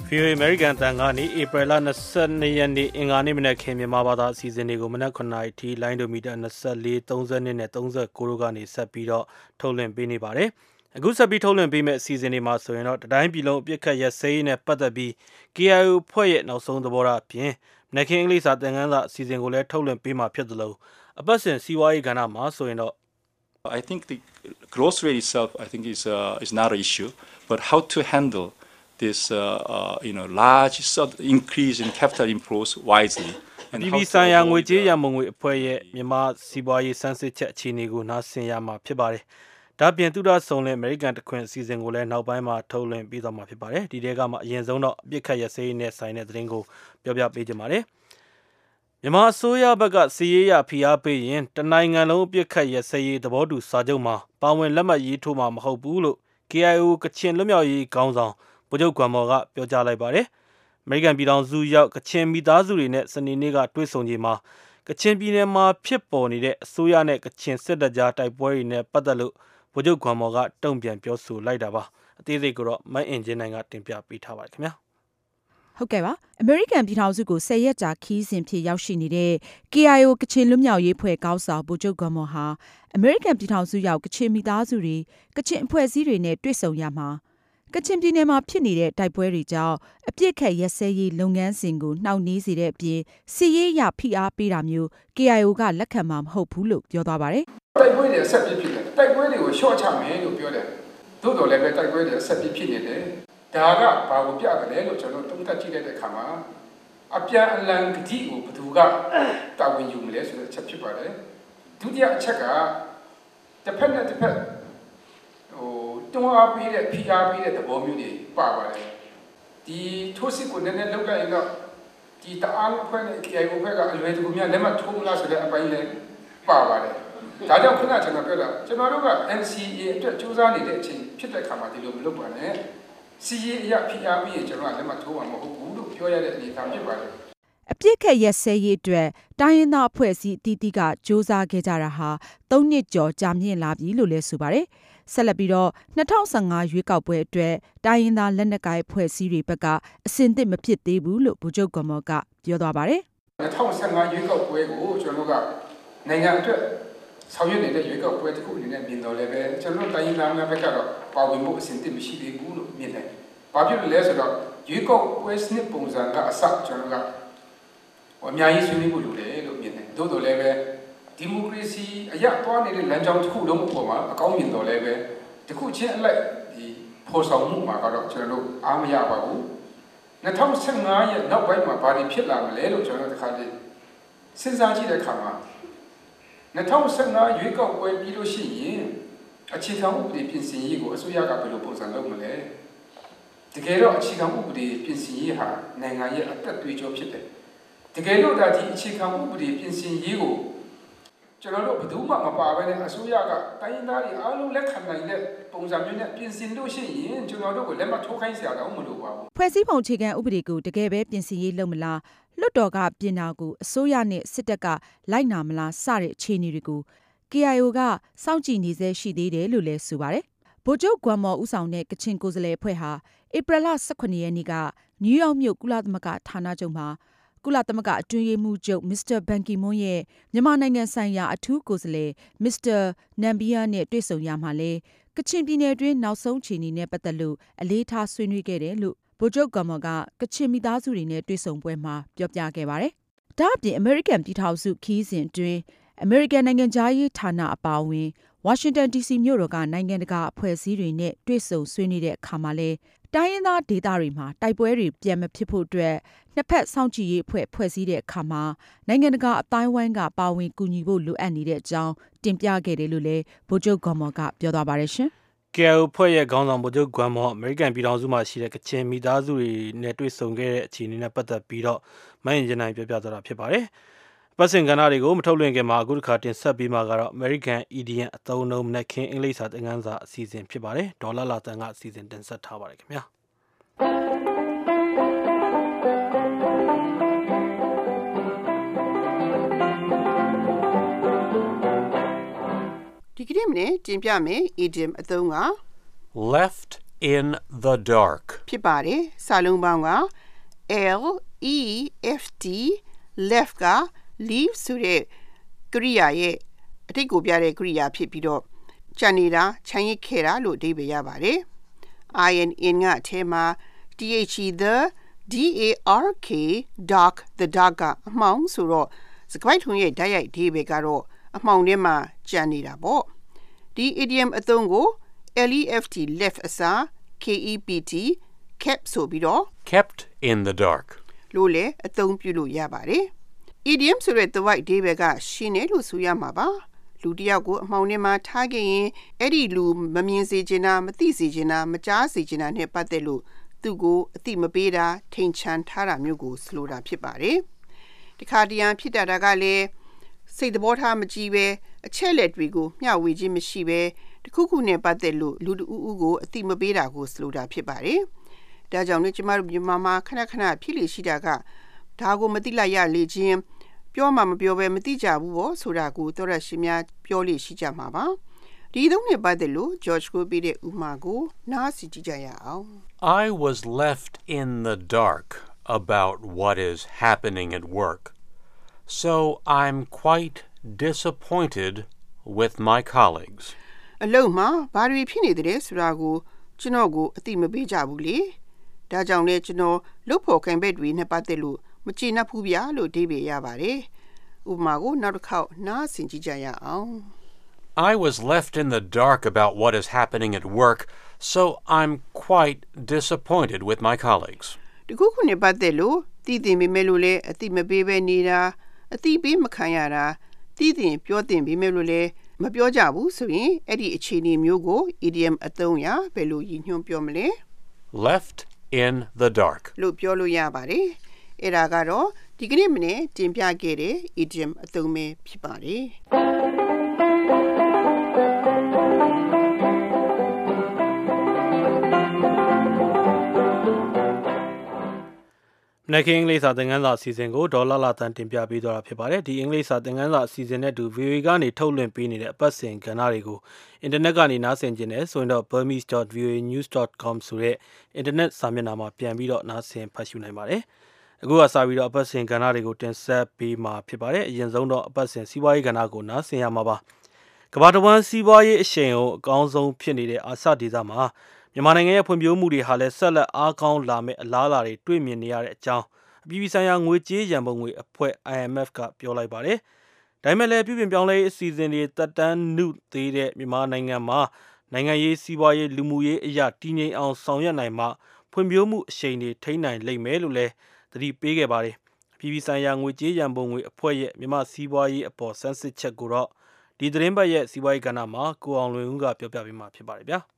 VOA American တန်ကနေ April 22 ရက်နေ့အင်္ဂါနေ့မနက်ခင်းမြန်မာဘာသာအစီအစဉ်တွေကိုမနက်9:00 နာရီထိလိုင်းဒိုမီတာ24 32နဲ့39တို့ကနေဆက်ပြီးတော့ထုတ်လွှင့်ပေးနေပါတယ်။အခုဆက်ပြီးထုတ်လွှင့်ပေးမယ့်အစီအစဉ်တွေမှာဆိုရင်တော့တတိုင်းပြည်လုံးအပြစ်ခတ်ရစဲရေးနဲ့ပတ်သက်ပြီး KIO ဖွဲ့ရဲ့နောက်ဆုံးသဘောထားအပြင်မနက်ခင်းအင်္ဂလိပ်စာသင်ခန်းစာအစီအစဉ်ကိုလည်းထုတ်လွှင့်ပေးမှာဖြစ်သလိုအပတ်စဉ်စီးပွားရေးကဏ္ဍမှာဆိုရင်တော့ I think the growth rate itself I think is not an issue but how to handle this large increase in capital inflows wisely and how ဆိုင်ရာငွေကြေးရမုံငွေအဖွဲ့ရဲ့မြန်မာစီးပွားရေးစမ်းစစ်ချက်အခြေအနေကိုနားဆင်ရမှာဖြစ်ပါတယ်။ဒါပြင်သူရဆုံလင်အမေရိကန်တခွင်အစီအစဉ်ကိုလည်းနောက်ပိုင်းမှာထုတ်လွှင့်ပြီးသွားမှာဖြစ်ပါတယ်။ဒီတဲကမှအရင်ဆုံးတော့အပြစ်ခတ်ရစဲရေးနဲ့ဆိုင်တဲ့သတင်းကိုပြောပြပေးကြပါမယ်။မြန်မာအစိုးရဘက်ကစီးရေးရဖိအားပေးရင်တနိုင်ငံလုံးအပြစ်ခတ်ရစဲရေးသဘောတူစာချုပ်မှာပါဝင်လက်မှတ်ရေးထိုးမှာမဟုတ်ဘူးလို့ KIO ကချင်လွတ်မြောက်ရေးခေါင်းဆောင်ဗိုလ်ချုပ်ကွမ်မော်ကပြောကြားလိုက်ပါတယ်။ အမေရိကန်ပြည်ထောင်စုရောက်ကချင်မိသားစုတွေနဲ့စနေနေ့ကတွေ့ဆုံချိန်မှာကချင်ပြည်နယ်မှာဖြစ်ပေါ်နေတဲ့အစိုးရနဲ့ကချင်စစ်တပ်ကြားတိုက်ပွဲတွေနဲ့ပတ်သက်လို့ဗိုလ်ချုပ်ကွမ်မော်ကတုံ့ပြန်ပြောဆိုလိုက်တာပါ။အသေးစိတ်ကိုတော့မအင်ဂျင်နိုင်ကတင်ပြပေးထားပါတယ်ခင်ဗျာ။ဟုတ်ကဲ့ပါအမေရိကန်ပြည်ထောင်စုကို10ရက်ကြာခီးစဉ်ဖြစ်ရောက်ရှိနေတဲ့ KIO ကချင်လွတ်မြောက်ရေးဖွဲ့ခေါင်းဆောင်ဗိုလ်ချုပ်ကွမ်မော်ဟာအမေရိကန်ပြည်ထောင်စုရောက်ကချင်မိသားစုတွေကချင်အဖွဲ့အစည်းတွေနဲ့တွေ့ဆုံရမှာကချင်ပြည်နယ်မှာဖြစ်နေတဲ့တိုက်ပွဲတွေကြောင့်အပြစ်ခတ်ရက်စဲရေးလုပ်ငန်းစဉ်ကိုနှောင့်နှေးစေတဲ့အပြင်စစ်ရေးရဖိအားပေးတာမျိုး KIO ကလက်ခံမှာမဟုတ်ဘူးလို့ပြောသွားပါတယ်။တိုက်ပွဲတွေဆက်ဖြစ်တယ်။တိုက်ပွဲတွေကိုရှော့ချမယ်လို့ပြောတယ်။သို့တော်လည်းပဲတိုက်ပွဲတွေဆက်ဖြစ်နေတယ်။ဒါကဘာကိုပြတယ်လဲလို့ကျွန်တော်သုံးသပ်ကြည့်တဲ့အခါမှာအပြန်အလှန်ဂတိကိုဘယ်သူကတာဝန်ယူမလဲဆိုတဲ့အချက်ဖြစ်ပါတယ်။ဒုတိယအချက်ကတစ်ဖက်နဲ့တစ်ဖက်တွန်းအားပေးတဲ့ဖိအားပေးတဲ့သဘောမျိုးတွေပါပါတယ်ဒီထိုးစစ်ကိုနည်းနည်းလောက်လိုက်ရင်တော့ဒီတအားအဖွဲ့နဲ့ KIO ဘက်ကအလွယ်တကူများလက်မှတ်ထိုးမလားဆိုတဲ့အပိုင်းလည်းပါပါတယ်ဒါကြောင့်ခုနကျွန်တော်ပြောတာကျွန်တော်တို့က NCA အတွက်စူးစမ်းနေတဲ့အချိန်ဖြစ်တဲ့အခါမှာဒီလိုမလုပ်ပါနဲ့စီရေးအရာဖိအားပေးရင်ကျွန်တော်ကလက်မှတ်ထိုးမှာမဟုတ်ဘူးလို့ပြောရတဲ့အနေအထားဖြစ်ပါတယ်အပြစ်ခတ်ရက်စဲရေးအတွက်တိုင်းရင်းသားအဖွဲ့အစည်းအသီးသီးကစ조사ခဲ့ကြတာဟာ3နှစ်ကျော်ကြာမြင့်လာပြီလို့လည်းဆိုပါတယ်ဆက်လက်ပြီးတော့2015ရွေးကောက်ပွဲအတွက်တိုင်းရင်းသားလက်နက်ကိုင်အဖွဲ့အစည်းတွေဘက်ကအစင်သစ်မဖြစ်သေးဘူးလို့ဗိုလ်ချုပ်ကွမ်မော်ကပြောသွားပါတယ် 2015ရွေးကောက်ပွဲကိုကျွန်တော်ကနိုင်ငံအတွက်ဆောင်ရွက်နေတဲ့ရွေးကောက်ပွဲတစ်ခုအနေနဲ့မြင်တော်လည်းပဲကျွန်တော်တိုင်းရင်းသားများဘက်ကတော့ပါဝင်မှုအစင်သစ်မရှိသေးဘူးလို့မြင်တယ်။ဘာဖြစ်လို့လဲဆိုတော့ရွေးကောက်ပွဲစနစ်ပုံစံကအစကျွန်တော်ကအများကြီးဆွေးနွေးဖို့လိုတယ်လို့မြင်တယ်။သို့တော်လည်းပဲဒီမိုကရေစီအရတွားနေတဲ့လမ်းကြောင်းတစ်ခုလုံးအပေါ်မှာအကောင်းမြင်တော်လည်းပဲတစ်ခုချင်းအလိုက်ဒီပေါ်ဆောင်မှုမှာကတော့ကျွန်တော်တို့အားမရပါဘူး2015ရဲ့နောက်ပိုင်းမှာဘာတွေဖြစ်လာမလဲလို့ကျွန်တော်တို့တစ်ခါတည်းစဉ်းစားကြည့်တဲ့အခါမှာ2015ရွေးကောက်ပွဲပြီးလို့ရှိရင်အခြေခံဥပဒေပြင်ဆင်ရေးကိုအစိုးရကဘယ်လိုပုံစံလုပ်မလဲတကယ်တော့အခြေခံဥပဒေပြင်ဆင်ရေးဟာနိုင်ငံရဲ့အသက်သွေးကြောဖြစ်တယ်တကယ်လို့ဒါဒီအခြေခံဥပဒေပြင်ဆင်ရေးကိုကျွန်တော်တို့ဘယ်သူမှမပါဘဲနဲ့အစိုးရကတိုင်းရင်းသားတွေအားလုံးလက်ခံနိုင်တဲ့ပုံစံမျိုးနဲ့ပြင်ဆင်လို့ရှိရင်ကျွန်တော်တို့ကိုလက်မှတ်ထိုးခိုင်းစရာတော့မလိုပါဘူးဖွဲ့စည်းပုံအခြေခံဥပဒေကိုတကယ်ပဲပြင်ဆင်ရေးလုပ်မလားလွှတ်တော်ကပြင်တာကိုအစိုးရနဲ့စစ်တပ်ကလိုက်နာမလားစတဲ့အခြေအနေတွေကို KIO ကစောင့်ကြည့်နေစေရှိသေးတယ်လို့လည်းဆိုပါတယ်ဗိုလ်ချုပ်ကွမ်မော်ဦးဆောင်တဲ့ကချင်ကိုယ်စားလှယ်အဖွဲ့ဟာဧပြီလ18ရက်နေ့ကနယူးယောက်မြို့ကုလသမဂ္ဂဌာနချုပ်မှာကုလသမဂ္ဂအတွင်းရေးမှူးချုပ်မစ္စတာဘန်ကီမွန်းရဲ့မြန်မာနိုင်ငံဆိုင်ရာအထူးကိုယ်စားလှယ်မစ္စတာနမ်ဘီယာနဲ့တွေ့ဆုံရမှာလဲကချင်ပြည်နယ်တွင်းနောက်ဆုံးအခြေအနေနဲ့ပတ်သက်လို့အလေးထားဆွေးနွေးခဲ့တယ်လို့ဗိုလ်ချုပ်ကွမ်မော်ကကချင်မိသားစုတွေနဲ့တွေ့ဆုံပွဲမှာပြောပြခဲ့ပါတယ်။ဒါ့အပြင်အမေရိကန်ပြည်ထောင်စုခီးစဉ်အတွင်းအမေရိကန်နိုင်ငံသားရေးဌာနအပါအဝင်ဝါရှင်တန် DC မြို့တော်ကနိုင်ငံတကာအဖွဲ့အစည်းတွေနဲ့တွေ့ဆုံဆွေးနွေးတဲ့အခါမှာလဲတိုင်းရင်းသားဒေသတွေမှာတိုက်ပွဲတွေပြန်မဖြစ်ဖို့အတွက်နှစ်ဖက်စောင့်ကြည့်ရေးဖွဲ့စည်းတဲ့အခါမှာနိုင်ငံတကာအတိုင်းဝိုင်းကပါဝင်ကူညီဖို့လိုအပ်နေတဲ့အကြောင်းတင်ပြခဲ့တယ်လို့လည်းဗိုလ်ချုပ်ကွမ်မော်ကပြောသွားပါတယ်ရှင်။ KIO ဖွဲ့ရဲ့ခေါင်းဆောင်ဗိုလ်ချုပ်ကွမ်မော်အမေရိကန်ပြည်ထောင်စုမှာရှိတဲ့ကချင်မိသားစုတွေနဲ့တွေ့ဆုံခဲ့တဲ့အခြေအနေနဲ့ပတ်သက်ပြီးတော့မအင်ဂျင်နိုင်ပြောပြသွားတာဖြစ်ပါတယ်။ပတ်စင်ကဏ္ဍတွေကိုမထုတ်လွှင့်ခင်မှာအခုတစ်ခါတင်ဆက်ပြီးမှကတော့ American EDM အသုံးအနှုန်းနဲ့ခင်အင်္ဂလိပ်စာသင်ခန်းစာအစီအစဉ်ဖြစ်ပါတယ်။ဒေါ်လာလာတန်ကအစီအစဉ်တင်ဆက်ထားပါတယ်ခင်ဗျာ။ဒီကနေ့မနေ့တင်ပြမယ် idiom အသုံးက left in the dark ဖြစ်ပါတယ်စာလုံးပေါင်းက left left က leave ဆိုတဲ့ကရိယာရဲ့အတိတ်ကိုပြတဲ့ကရိယာဖြစ်ပြီးတော့ကြံနေတာခြံရစ်ခဲ့တာလို့အဓိပ္ပာယ်ရပါတယ် in ကအထဲမှာ the dark dark the dark ကအမှောင်ဆိုတော့စကားထုံးရဲ့ဓာတ်ရိုက်အဓိပ္ပာယ်ကတော့အမှောင်ထဲမှာကြံနေတာပေါ့ဒီ idiom အသုံးကို left left အစား kept kept ဆိုပြီးတော့ kept in the dark လို့လည်းအသုံးပြုလို့ရပါတယ် idiom ဆိုတဲ့ the white အဓိပ္ပာယ်ကရှင်းတယ်လို့ဆိုရမှာပါလူတစ်ယောက်ကိုအမှောင်ထဲမှာထားခဲ့ရင်အဲ့ဒီလူမမြင်စေချင်တာမသိစေချင်တာမကြားစေချင်တာနဲ့ပတ်သက်လို့သူ့ကိုအသိမပေးတာထိန်ချန်ထားတာမျိုးကိုဆိုလိုတာဖြစ်ပါတယ်တခါတရံဖြစ်တာကလည်းစိတ်သဘောထားမကြည့်ပဲအချက်လက်တွေကိုမျှဝေခြင်းမရှိပဲတခုခုနဲ့ပတ်သက်လို့လူတဦးဦးကိုအသိမပေးတာကိုဆိုလိုတာဖြစ်ပါတယ်ဒါကြောင့်လည်းကျမတို့မြန်မာမှာခဏခဏဖြစ်လေရှိတာကဒါကိုမသိလိုက်ရလေခြင်းပြောမှမပြောပဲမသိကြဘူးပေါ့ဆိုတာကိုသောရရှိများပြောလေရှိကြမှာပါဒီသုံးနဲ့ပတ်သက်လို့ George ကိုပေးတဲ့ဥမာကိုနားစီကြည့်ကြရအောင် I was left in the dark about what is happening at work so I'm quite disappointed with my colleagues အလုံးမှာဘာတွေဖြစ်နေတယ်ဆိုတာကိုကျွန်တော်ကိုအသိမပေးကြဘူးလေဒါကြောင့်လည်းကျွန်တော်လုပ်ဖို့ခံဘက်တွေနဲ့ပတ်သက်လို့မကျေနပ်ဘူးဗျာလို့အဓိပ္ပာယ်ရပါတယ်ဥပမာကိုနောက်တစ်ခေါက်နားဆင်ကြည့်ကြရအောင် I was left in the dark about what is happening at work so I'm quite disappointed with my colleagues ဒီခုခုနဲ့ပတ်သက်လို့သိသိမိမဲ့လို့လည်းအသိမပေးပဲနေတာအသိပေးမခံရတာသိသိပြောသိမိမဲ့လို့လည်းမပြောကြဘူးဆိုရင်အဲ့ဒီအခြေအနေမျိုးကို idiom အသုံးရဘယ်လိုရည်ညွှန်းပြောမလဲ left in the dark လို့ပြောလို့ရပါတယ်အဲ့ဒါကတော့ဒီကနေ့မနေ့တင်ပြခဲ့တဲ့ idiom အသုံးပဲဖြစ်ပါတယ်နက်ကအင်္ဂလိပ်စာသင်ခန်းစာအစီအစဉ်ကိုဒေါ်လာတန်တင်ပြပေးသွားတာဖြစ်ပါတယ်ဒီအင်္ဂလိပ်စာသင်ခန်းစာအစီအစဉ်နဲ့တူ VOA ကနေထုတ်လွှင့်ပေးနေတဲ့အပတ်စဉ်ကဏ္ဍတွေကိုအင်တာနက်ကနေနားဆင်ကြနေဆိုရင်တော့ burmese.voanews.com ဆိုတဲ့အင်တာနက်စာမျက်နှာမှာပြန်ပြီးတော့နားဆင်ဖတ်ရှုနိုင်ပါတယ်အခုကစပြီးတော့အပတ်စဉ်ကဏ္ဍတွေကိုတင်ဆက်ပေးမှာဖြစ်ပါတယ်အရင်ဆုံးတော့အပတ်စဉ်စီးပွားရေးကဏ္ဍကိုနားဆင်ရမှာပါကမ္ဘာတစ်ဝန်းစီးပွားရေးအရှိန်ကိုအကောင်းဆုံးဖြစ်နေတဲ့အာရှဒေသမှာမြန်မာနိုင်ငံရဲ့ဖွံ့ဖြိုးမှုတွေဟာလည်းဆက်လက်အားကောင်းလာမယ့်အလားအလာတွေတွေ့မြင်နေရတဲ့အကြောင်းအပြည်ပြည်ဆိုင်ရာငွေကြေးရန်ပုံငွေအဖွဲ့ IMF ကပြောလိုက်ပါတယ်။ဒါပေမဲ့လည်းပြုပြင်ပြောင်းလဲရေးအစီအစဉ်တွေတက်တန်းနုသေးတဲ့မြန်မာနိုင်ငံမှာနိုင်ငံရေးစီးပွားရေးလူမှုရေးအရာတည်ငြိမ်အောင်ဆောင်ရွက်နိုင်မှဖွံ့ဖြိုးမှုအရှိန်တွေထိန်းနိုင်လိမ့်မယ်လို့လည်းသတိပေးခဲ့ပါတယ်။အပြည်ပြည်ဆိုင်ရာငွေကြေးရန်ပုံငွေအဖွဲ့ရဲ့မြန်မာစီးပွားရေးအပေါ်ဆန်းစစ်ချက်ကိုတော့ဒီသတင်းပတ်ရဲ့စီးပွားရေးကဏ္ဍမှာကိုအောင်လွင်ဦးကပြောပြပေးမှာဖြစ်ပါတယ်ဗျာ။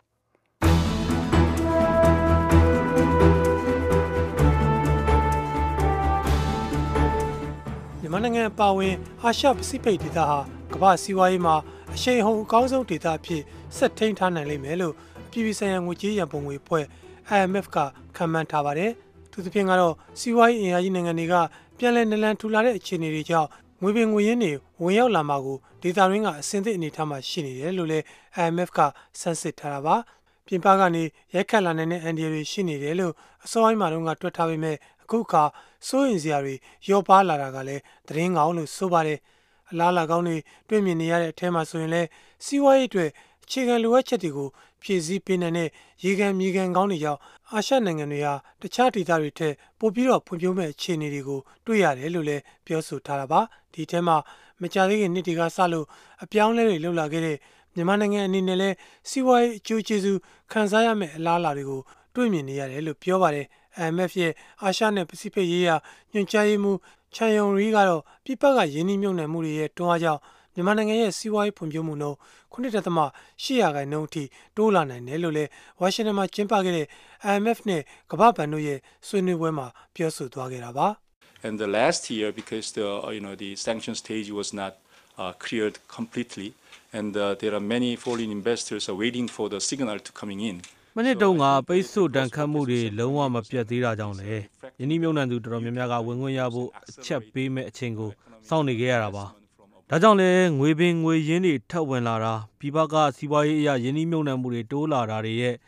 မြန်မာနိုင်ငံပါဝင်အာရှပစိဖိတ်ဒေသဟာကမ္ဘာစီးပွားရေးမှာအရှိန်အဟုန်အကောင်းဆုံးဒေသအဖြစ်ဆက်ထိန်းထားနိုင်လိမ့်မယ်လို့အပြည်ပြည်ဆိုင်ရာငွေကြေးရန်ပုံငွေအဖွဲ့ IMF ကခန့်မှန်းထားပါတယ်။သူသဖြင့်ကတော့စီးပွားရေးအင်အားကြီးနိုင်ငံတွေကပြန်လည်နလန်ထူလာတဲ့အခြေအနေတွေကြောင့်ငွေပင်ငွေရင်းတွေဝင်ရောက်လာမှာကိုဒေသတွင်းကအဆင့်သစ်အနေအထားမှာရှိနေတယ်လို့လည်း IMF ကဆန်းစစ်ထားတာပါ။ပြင်ပကနေရိုက်ခတ်လာနိုင်တဲ့အန်ဒီတွေရှိနေတယ်လို့အစောပိုင်းမှာတော့တွက်ထားပေမဲ့အခုအခါစိုးရိမ်စရာတွေရောပါလာတာကလည်းသတင်းကောင်းလို့ဆိုပါတယ်အလားအလာကောင်းတွေတွေ့မြင်နေရတဲ့အထဲမှာဆိုရင်လည်းစီးပွားရေးအတွက်အခြေခံလိုအပ်ချက်တွေကိုဖြည့်ဆည်းပေးနိုင်တဲ့ရေကန်မြေကန်ကောင်းတွေကြောင့်အာရှနိုင်ငံတွေဟာတခြားဒေသတွေထက်ပိုပြီးတော့ဖွံ့ဖြိုးမဲ့အခြေအနေတွေကိုတွေ့ရတယ်လို့လည်းပြောဆိုထားတာပါဒီထဲမှာမကြာသေးခင်နှစ်တွေကစလို့အပြောင်းလဲတွေလှုပ်လာခဲ့တဲ့မြန်မာနိုင်ငံအနေနဲ့လည်းစီးပွားရေးအကျိုးကျေးဇူးခံစားရမယ့်အလားအလာတွေကိုတွေ့မြင်နေရတယ်လို့ပြောပါတယ်IMF ရဲ့အာရှနဲ့ပစိဖိတ်ရေးရာညွှန်ကြားရေးမှူးချန်ယုံရီကတော့ပြည်ပကယင်းနှိမ့်မြုပ်နှံမှုတွေရဲ့တွန်းအားကြောင့်မြန်မာနိုင်ငံရဲ့စီးပွားရေးဖွံ့ဖြိုးမှုနှုန်း 9.8% အထိတိုးလာနိုင်တယ်လို့လည်းဝါရှင်တန်မှာကျင်းပခဲ့တဲ့ IMF နဲ့ကမ္ဘာ့ဘဏ်တို့ရဲ့ဆွေးနွေးပွဲမှာပြောဆိုသွားခဲ့တာပါ And the last year because the sanction stage was not cleared completely and there are many foreign investors are waiting for the signal to coming in မနစ်တုန်းကပိတ်ဆို့တန်ခတ်မှုတွေလုံးဝမပြတ်သေးတာကြောင့်လေယင်းနှိမ့်မြုပ်နှံသူတော်တော်များများကဝင်ခွင့်ရဖို့အချက်ပေးမဲ့အချိန်ကိုစောင့်နေခဲ့ရတာပါဒါကြောင့်လေငွေပင်ငွေရင်းတွေထပ်ဝင်လာတာပြည်ပကစီးပွားရေးအရာယင်းနှိမ့်မြုပ်နှံမှုတွေတိုးလာတာတွေရဲ့ရ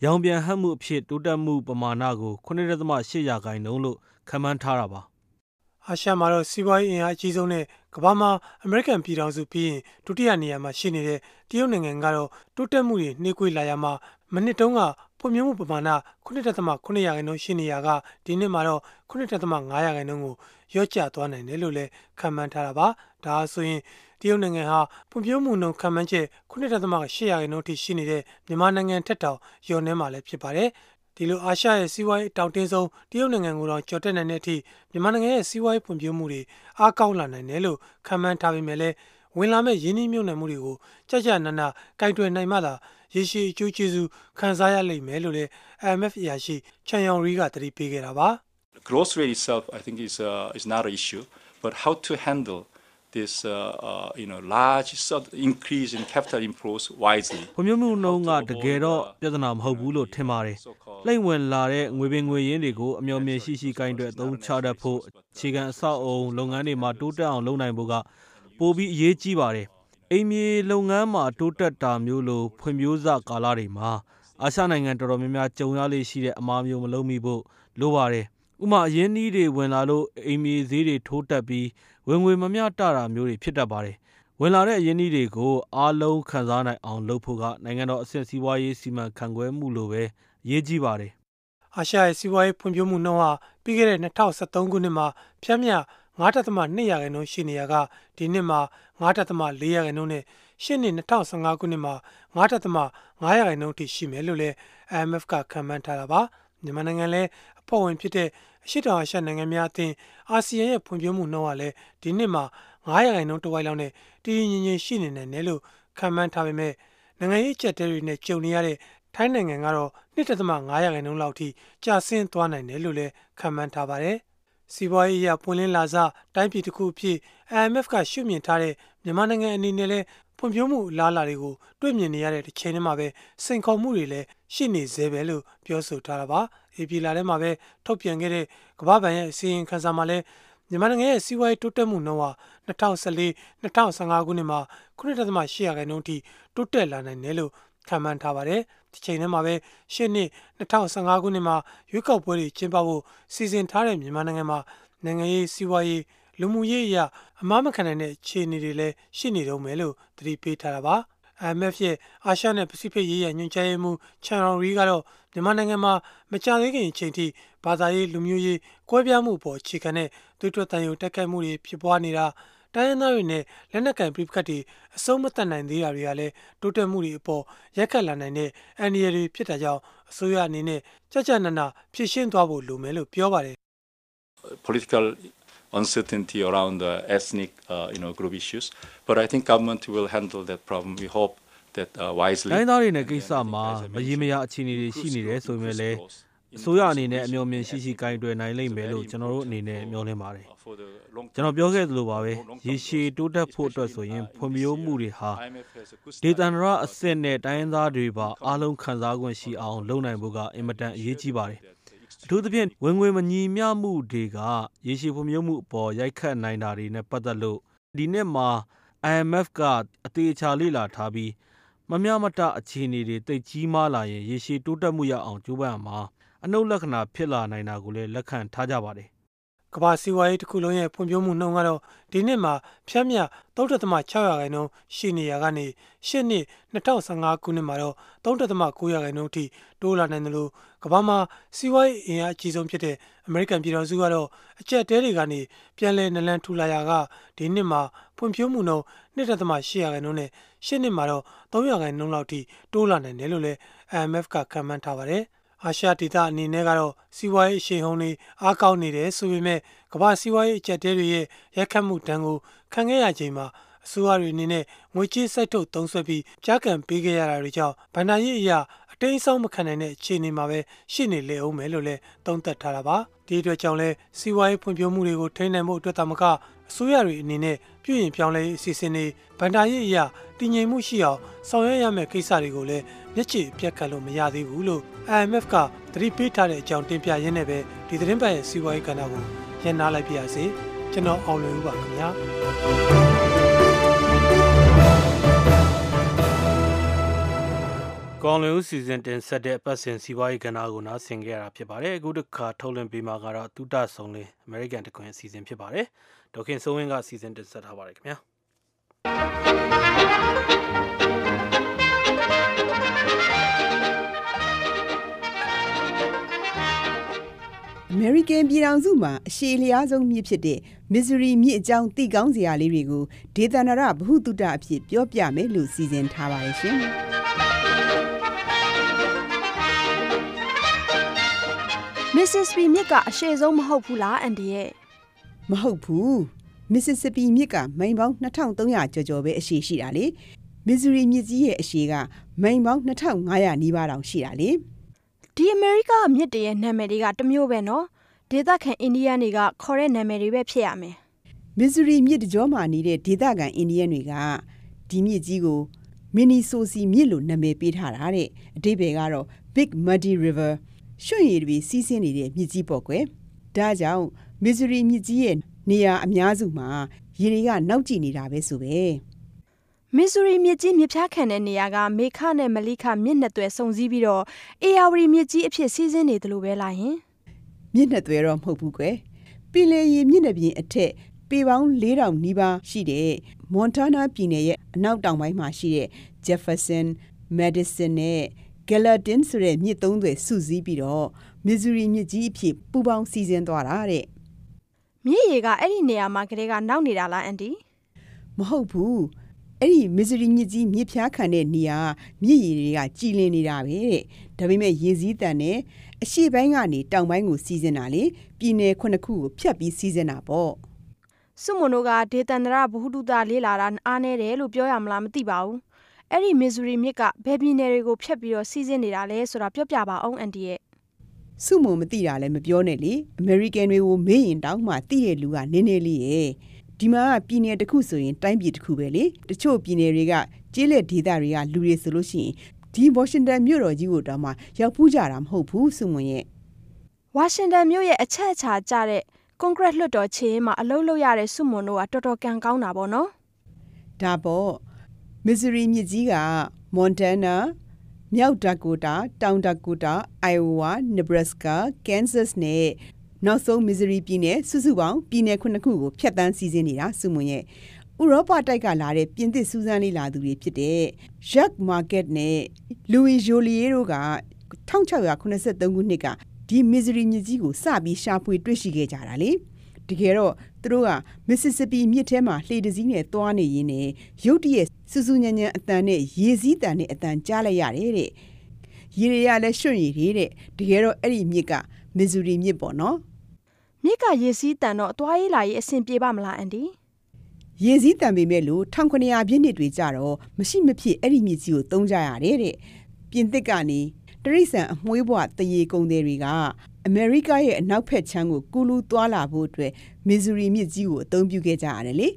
ရောင်ပြန်ဟပ်မှုအဖြစ်တိုးတက်မှုပမာဏကို 9.8 ရာခိုင်နှုန်းလို့ခန့်မှန်းထားတာပါ။အာရှမှာတော့စီးပွားရေးအင်အားအကြီးဆုံးနဲ့ကမ္ဘာမှာအမေရိကန်ပြည်ထောင်စုပြီးရင်ဒုတိယနေရာမှာရှိနေတဲ့တရုတ်နိုင်ငံကတော့တိုးတက်မှုတွေနှေးကွေးလာရမှာမနှစ်တုန်းကဖွံ့ဖြိုးမှုပမာဏ 9.9 ရာခိုင်နှုန်းရှိနေရကဒီနှစ်မှာတော့ 9.5 ရာခိုင်နှုန်းကိုလျော့ကျသွားနိုင်တယ်လို့လည်းခန့်မှန်းထားတာပါ။ဒါဆိုရင်တရုတ်နိုင်ငံဟာဖွံ့ဖြိုးမှုနှုန်းခန့်မှန်းချက် 9.8 ရာခိုင်နှုန်းထိရှိနေတဲ့မြန်မာနိုင်ငံထက်တောင်လျော့နှဲမှာလည်းဖြစ်ပါတယ်။ဒီလိုအာရှရဲ့စီးပွားရေးတောင်တင်းဆုံးတရုတ်နိုင်ငံကိုတော့ကျော်တက်နိုင်တဲ့အထိမြန်မာနိုင်ငံရဲ့စီးပွားရေးဖွံ့ဖြိုးမှုတွေအားကောင်းလာနိုင်တယ်လို့ခန့်မှန်းထားပေမဲ့လည်းဝင်လာမဲ့ရင်းနှီးမြှုပ်နှံမှုတွေကိုကြကြနနကင်တွယ်နိုင်မှသာရေရှည်အကျိုးကျေးဇူးခံစားရလိမ့်မယ်လို့လည်း IMF အရာရှိချန်ယောင်ရီကသတိပေးခဲ့တာပါ။ Growth rate itself I think is not an issue but how to handle this large increase in capital inflows wisely ဖွံ့ဖြိုးမှုနှုန်းကတကယ်တော့ပြဿနာမဟုတ်ဘူးလို့ထင်ပါတယ်။လိမ့်ဝင်လာတဲ့ငွေပင်ငွေရင်းတွေကိုအမျှော်မြင်ရှိကင်တွယ်အသုံးချတတ်ဖို့အခြေခံအဆောက်အအုံလုပ်ငန်းတွေမှာတိုးတက်အောင်လုပ်နိုင်ဖို့ကပိုပြီးအရေးကြီးပါတယ်။အိမ်မြေလုပ်ငန်းမှာတိုးတက်တာမျိုးလိုဖွံ့ဖြိုးစကာလတွေမှာအာရှနိုင်ငံတော်တော်များများကြုံရလေရှိတဲ့အမှားမျိုးမလုပ်မိဖို့လိုပါတယ်။ဥပမာအရင်းနှီးတွေဝင်လာလို့အိမ်မြေဈေးတွေထိုးတက်ပြီးဝင်ငွေမမျှတတာမျိုးတွေဖြစ်တတ်ပါတယ်။ဝင်လာတဲ့အရင်းနှီးတွေကိုအားလုံးခံစားနိုင်အောင်လုပ်ဖို့ကနိုင်ငံတော်အဆင့်စီးပွားရေးစီမံခန့်ခွဲမှုလိုပဲအရေးကြီးပါတယ်။အာရှရဲ့စီးပွားရေးဖွံ့ဖြိုးမှုနှုန်းဟာပြီးခဲ့တဲ့2013ခုနှစ်မှာဖြန့်မြ9.2 ရာခိုင်နှုန်းရှိနေရကဒီနှစ်မှာ9.4 ရာခိုင်နှုန်းနဲ့ရှေ့နှစ်2015ခုနှစ်မှာ9.5 ရာခိုင်နှုန်းထိရှိမယ်လို့လည်း IMF ကခန့်မှန်းထားတာပါ။မြန်မာနိုင်ငံလည်းအဖွဲ့ဝင်ဖြစ်တဲ့အရှေ့တောင်အာရှနိုင်ငံများအသင်းအာဆီယံရဲ့ဖွံ့ဖြိုးမှုနှုန်းဟာလည်းဒီနှစ်မှာ9 ရာခိုင်နှုန်းတဝိုက်လောက်နဲ့တည်ငြိမ်ငြိမ်ရှိနေနိုင်တယ်လို့ခန့်မှန်းထားပေမဲ့နိုင်ငံရေးအကျပ်အတည်းတွေနဲ့ကြုံနေရတဲ့ထိုင်းနိုင်ငံကတော့ 2.5 ရာခိုင်နှုန်းလောက်ထိကျဆင်းသွားနိုင်တယ်လို့လည်းခန့်မှန်းထားပါတယ်။စီးပွားရေးအရပွင့်လင်းလာစတိုင်းပြည်တစ်ခုအဖြစ် IMF ကရှုမြင်ထားတဲ့မြန်မာနိုင်ငံအနေနဲ့လည်းဖွံ့ဖြိုးမှုအလားအလာတွေကိုတွေ့မြင်နေရတဲ့တစ်ချိန်တည်းမှာပဲစိန်ခေါ်မှုတွေလည်းရှိနေသေးပဲလို့ပြောဆိုထားတာပါ။ AP လာထဲမှာပဲထုတ်ပြန်ခဲ့တဲ့ကမ္ဘာ့ဘဏ်ရဲ့အစီရင်ခံစာမှာလည်းမြန်မာနိုင်ငံရဲ့စီးပွားရေးတိုးတက်မှုနှုန်းဟာ2014-2015ခုနှစ်မှာ 9.8 ရာခိုင်နှုန်းထိတိုးတက်လာနိုင်တယ်လို့ခန့်မှန်းထားပါတယ်။ဒီချိန်ထဲမှာပဲရှေ့နှစ်2015ခုနှစ်မှာရွေးကောက်ပွဲတွေကျင်းပဖို့စီစဉ်ထားတဲ့မြန်မာနိုင်ငံမှာနိုင်ငံရေးစီးပွားရေးလူမှုရေးအရာအမှားမခံနိုင်တဲ့အခြေအနေတွေလည်းရှိနေတော့မယ်လို့သတိပေးထားတာပါ။ IMF ရဲ့အာရှနဲ့ပစိဖိတ်ရေးရာညွှန်ကြားရေးမှူးချန်ရော်ရီကတော့မြန်မာနိုင်ငံမှာမကြာသေးခင်အချိန်ထိဘာသာရေးလူမျိုးရေးကွဲပြားမှုပေါ်အခြေခံတဲ့သွေးထွက်သံယိုတိုက်ခိုက်မှုတွေဖြစ်ပွားနေတာတိုင်းရင်းသားတွေနဲ့လက်နက်ကင်ပြိပခတ်တွေအဆုံးမသတ်နိုင်သေးတာတွေကလည်းတိုးတက်မှုတွေအပေါ်ရက်ခတ်လာနိုင်တဲ့အန္တရာယ်တွေဖြစ်တာကြောင့်အစိုးရအနေနဲ့ကြနနဖြည့်ရှင်းသွားဖို့လိုမယ်လို့ပြောပါတယ် Political uncertainty around the ethnic group issues but I think government will handle that problem we hope that wisely တိုင်းသားတွေနဲ့ကိစ္စမှာမရေမရာအခြေအနေတွေရှိနေတယ်ဆိုရင်လည်းအစိုးရအနေနဲ့အမျှော်မြင်ရှိကင်တွယ်နိုင်လိမ့်မယ်လို့ကျွန်တော်တို့အနေနဲ့မျှော်လင့်ပါတယ်ကျွန်တော်ပြောခဲ့သလိုပါပဲရေရှည်တိုးတက်ဖို့အတွက်ဆိုရင်ဖွံ့ဖြိုးမှုတွေဟာဒေသန္တရအဆင့်နဲ့တိုင်းသားတွေပါအားလုံးခံစား권ရှိအောင်လုပ်နိုင်ဖို့ကအင်မတန်အရေးကြီးပါတယ်အထူးသဖြင့်ဝင်ငွေမညီမျှမှုတွေကရေရှည်ဖွံ့ဖြိုးမှုအပေါ်ရိုက်ခတ်နိုင်တာတွေနဲ့ပတ်သက်လို့ဒီနှစ်မှာ IMF ကအသေးအချာလေ့လာထားပြီးမမျှမတအခြေအနေတွေတိတ်ကြီးမားလာရင်ရေရှည်တိုးတက်မှုရအောင်ကြိုးပမ်းမှာအနှုတ်လက္ခဏာဖြစ်လာနိုင်တာကိုလည်းလက်ခံထားကြပါတယ်ကမ္ဘာစီးပွားရေးတစ်ခုလုံးရဲ့ဖွံ့ဖြိုးမှုနှုန်းကတော့ဒီနှစ်မှာဖြန့်မြ3.6 ရာခိုင်နှုန်းရှိနေရကနေရှေ့နှစ်2015ခုနှစ်မှာတော့3.9 ရာခိုင်နှုန်းထိတိုးလာနိုင်တယ်လို့ကမ္ဘာမှာစီးပွားရေးအင်အားအကြီးဆုံးဖြစ်တဲ့အမေရိကန်ပြည်ထောင်စုကတော့အကျပ်တဲတွေကနေပြန်လည်နလန်ထူလာရာကဒီနှစ်မှာဖွံ့ဖြိုးမှုနှုန်း2.8 ရာခိုင်နှုန်းနဲ့ရှေ့နှစ်မှာတော့3 ရာခိုင်နှုန်းလောက်ထိတိုးလာနိုင်တယ်လို့လည်း IMF ကခန့်မှန်းထားပါတယ်အာရှဒေသအနေနဲ့ကတော့စီးပွားရေးအရှိန်ဟုန်တွေအားကောင်းနေတယ်ဆိုပေမဲ့ကမ္ဘာစီးပွားရေးအကျပ်တဲတွေရဲ့ရိုက်ခတ်မှုတန်းကိုခံခဲ့ရချိန်မှာအစိုးရတွေအနေနဲ့ငွေကြေးစိုက်ထုတ်သုံးစွဲပြီးကြားကန်ပေးခဲ့ရတာတွေကြောင့်ဗဏ္ဍာရေးအရာအတိမ်းအစောင်းမခံနိုင်တဲ့အခြေအနေမှာပဲရှိနေလေအောင်မယ်လို့လည်းသုံးသပ်ထားတာပါဒီအတွက်ကြောင့်လဲစီးပွားရေးဖွံ့ဖြိုးမှုတွေကိုထိန်းနိုင်ဖို့အတွက်သာမကအစိုးရတွေအနေနဲ့ပြုရင်ပြောင်းလဲအစီအစဉ်တွေဗဏ္ဍာရေးအရာတည်ငြိမ်မှုရှိအောင်ဆောင်ရွက်ရမယ့်ကိစ္စတွေကိုလည်းမျက်ခြေပြတ်ခတ်လို့မရသေးဘူးလို့ IMF ကသတိပေးထားတဲ့အကြောင်းတင်ပြရင်းနဲ့ပဲဒီသတင်းပတ်ရဲ့စီးပွားရေးကဏ္ဍကိုရန်နာလိုက်ပြရစေကျွန်တော်အောင်လွင်ဦးပါခင်ဗျာကောင်းလွင်ဦးစီစဉ်တင်ဆက်တဲ့ပတ်စဉ်စီးပွားရေးကဏ္ဍကိုနားဆင်ကြရတာဖြစ်ပါတယ်အခုတစ်ခါထုတ်လွှင့်ပေးမှာကတော့သုတဆုံလင်း American တခွင်အစီအစဉ်ဖြစ်ပါတယ်ဒေါခင်စိုးဝင်းကအစီအစဉ်တင်ဆက်ထားပါတယ်ခင်ဗျာအမေရိကန်ပြည်ထောင်စုမှာအရှေ့လျားဆုံးမြစ်ဖြစ်တဲ့ Missouri မြစ်အကြောင်းသိကောင်းစရာလေးတွေကိုဒေသနာရဗဟုသုတအဖြစ်ပြောပြမယ်လို့စီစဉ်ထားပါတယ်ရှင်။ Mississippi မြစ်ကအရှေ့ဆုံးမဟုတ်ဘူးလားအန်ဒီရဲ့မဟုတ်ဘူး Mississippi မြစ်ကမိုင်ပေါင်း2300ကျော်ကျော်ပဲအရှည်ရှိတာလေ Missouri မြစ်ကြီးရဲ့အရှည်ကမိုင်ပေါင်း2500နီးပါးတောင်ရှိတာလေဒီအမေရိကမြစ်တရဲ့နာမည်တွေကတမျိုးပဲနော်ဒေသခံအိန္ဒိယတွေကခေါ်တဲ့နာမည်တွေပဲဖြစ်ရမယ် Missouri မြစ်တကြောမှာနေတဲ့ဒေသခံအိန္ဒိယတွေကဒီမြစ်ကြီးကို Minnesota မြစ်လို့နာမည်ပေးထားတာတဲ့အဓိပ္ပာယ်ကတော့ Big Muddy River ရွှံ့ရည်တွေစီးဆင်းနေတဲ့မြစ်ကြီးပေါ့ကွယ်ဒါကြောင့် Missouri မြစ်ကြီးရဲ့နေရာအများစုမှာရေတွေကနောက်ကျနေတာပဲဆိုပဲ Missouri မြစ်ကြီးမြစ်ဖြားခံတဲ့နေရာကမေခနဲ့မလိခမြစ်နှစ်သွယ်စုံစည်းပြီးတော့ Ayawari မြစ်ကြီးအဖြစ်စီးဆင်းနေတယ်လို့ပဲလားယင်မြစ်နှစ်သွယ်တော့မဟုတ်ဘူးကွယ်ပင်လယ်ရေမြစ်နှစ်ပြင်အထက်ပေပေါင်း4000နီးပါးရှိတဲ့ Montana ပြည်နယ်ရဲ့အနောက်တောင်ပိုင်းမှာရှိတဲ့ Jefferson, Madison နဲ့ Gallatin ဆိုတဲ့မြစ်သုံးသွယ်စုစည်းပြီးတော့ Missouri မြစ်ကြီးအဖြစ်ပူးပေါင်းစီးဆင်းသွားတာတဲ့မြစ်ရေကအဲ့ဒီနေရာမှာကလေးကနောက်နေတာလားအန်တီမဟုတ်ဘူးအဲ့ဒီ Missouri မြစ်ကြီးမြစ်ဖြားခံတဲ့နေရာမြစ်ရေတွေကကြည်လင်နေတာပဲတဲ့ဒါပေမဲ့ရေစည်းတန်နဲ့အရှေ့ပိုင်းကနေတောင်ပိုင်းကိုစီးဆင်းတာလေပြည်နယ်9ခုကိုဖြတ်ပြီးစီးဆင်းတာပေါ့စုမွန်တို့ကဒေသန္တရဘဟုတုတလေးလာတာအားနေတယ်လို့ပြောရမလားမသိပါဘူးအဲ့ဒီ Missouri မြစ်ကဘယ်ပြည်နယ်တွေကိုဖြတ်ပြီးတော့စီးဆင်းနေတာလဲဆိုတာပြောပြပါအောင်အန်တီရဲ့စုမုံမသိတာလည်းမပြောနဲ့လေ American တွေကိုမေးရင်တောင်းမှသိတဲ့လူကနည်းနည်းလေးရဲ့ဒီမှာပြည်နယ်တစ်ခုဆိုရင်တိုင်းပြည်တစ်ခုပဲလေတချို့ပြည်နယ်တွေကကျေးလက်ဒေသတွေကလူတွေဆိုလို့ရှိရင်ဒီ Washington မြို့တော်ကြီးကိုတောင်မှရောက်ဖူးကြတာမဟုတ်ဘူးစုမုံရဲ့ Washington မြို့ရဲ့အချက်အချာကျတဲ့ကွန်ကရစ်လွှတ်တော်ခြေမှာအလုပ်လုပ်ရတဲ့စုမွန်တို့ကတော်တော်ကံကောင်းတာပေါ့နော်ဒါပေါ့ Missouri မြစ်ကြီးက Montana မြောက်ဒါကိုတာတောင်ဒါကိုတာ Iowa, Nebraska, Kansas နဲ့နောက်ဆုံး Missouri ပြည်နယ်စုစုပေါင်းပြည်နယ်9ခုကိုဖြတ်တန်းစီးဆင်းနေတာစုမွန်ရဲ့ဥရောပတိုက်ကလာတဲ့ပြင်သစ်စူးစမ်းလေးလာသူတွေဖြစ်တဲ့ Jacques Marquette နဲ့ Louis Joliet တို့က1683ခုနှစ်ကဒီ Missouri မြစ်ကြီးကိုစပြီးရှာဖွေတွေ့ရှိခဲ့ကြတာလေတကယ်တော့သူတို့က Mississippi မြစ်ထဲမှာလှေတစည်းနဲ့သွားနေရင်းနဲ့ရုတ်တရက်စူးစူးညံ့ညံ့အတန်နဲ့ရေစည်းတန်နဲ့အတန်ကြားလိုက်ရတယ်တဲ့ရေတွေကလည်းရွှံ့ရည်တွေတဲ့တကယ်တော့အဲ့ဒီမြစ်က Missouri မြစ်ပေါ့နော်မြစ်ကရေစည်းတန်တော့အသွားရေးလာရေးအဆင်ပြေပါမလားအန်တီရေစည်းတန်ပေမဲ့လို့1900ပြည့်နှစ်တွေကြတော့မရှိမဖြစ်အဲ့ဒီမြစ်ကြီးကိုသုံးကြရတယ်တဲ့ပြင်သစ်ကနေတရိษံအမွှေးဘွားတရေကုန်တွေတွေကအမေရိကရဲ့အနောက်ဖက်ခြမ်းကိုကူးလူးသွားလာဖို့အတွက် Missouri မြစ်ကြီးကိုအသုံးပြုခဲ့ကြရတယ်လေ